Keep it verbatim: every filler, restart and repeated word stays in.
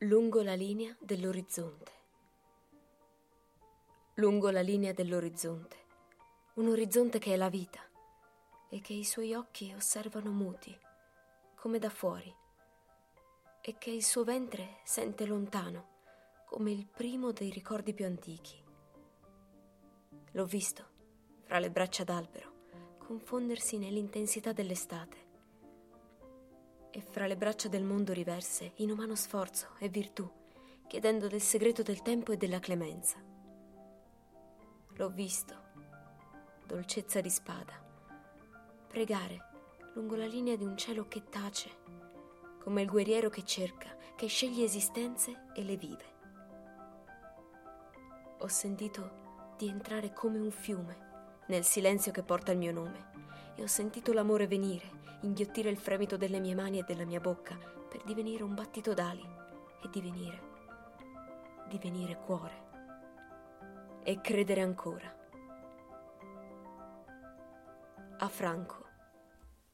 Lungo la linea dell'orizzonte. Lungo la linea dell'orizzonte. Un orizzonte che è la vita e che i suoi occhi osservano muti, come da fuori, e che il suo ventre sente lontano, come il primo dei ricordi più antichi. L'ho visto, fra le braccia d'albero, confondersi nell'intensità dell'estate, e fra le braccia del mondo riverse in umano sforzo e virtù, chiedendo del segreto del tempo e della clemenza. L'ho visto, dolcezza di spada, pregare lungo la linea di un cielo che tace, come il guerriero che cerca, che sceglie esistenze e le vive. Ho sentito di entrare come un fiume nel silenzio che porta il mio nome, e ho sentito l'amore venire, inghiottire il fremito delle mie mani e della mia bocca per divenire un battito d'ali e divenire, divenire cuore e credere ancora. A Franco.